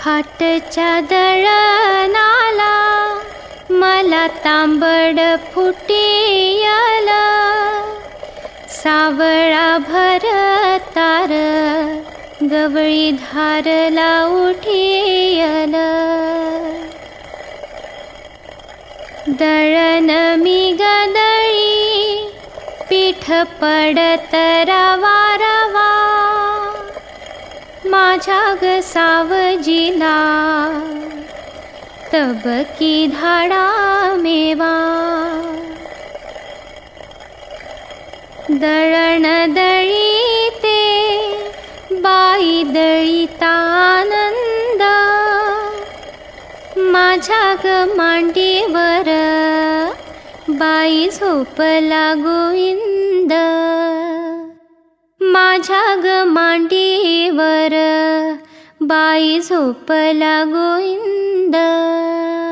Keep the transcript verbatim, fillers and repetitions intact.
फाटच्या दळणाला मला तांबड फुटियल, सावळा भरतार गवळी धारला उठियल. दळण मी गदळी पीठ पडत रवा रवा, माझ्या ग सावजीला तबकी धाडा मेवा. दळण दळी ते बाई दळीता आनंद, माझ्या ग मांडीवर बाई झोपला गोविंद. माझ्या ग मांडीवर बाई झोपला गोविंद.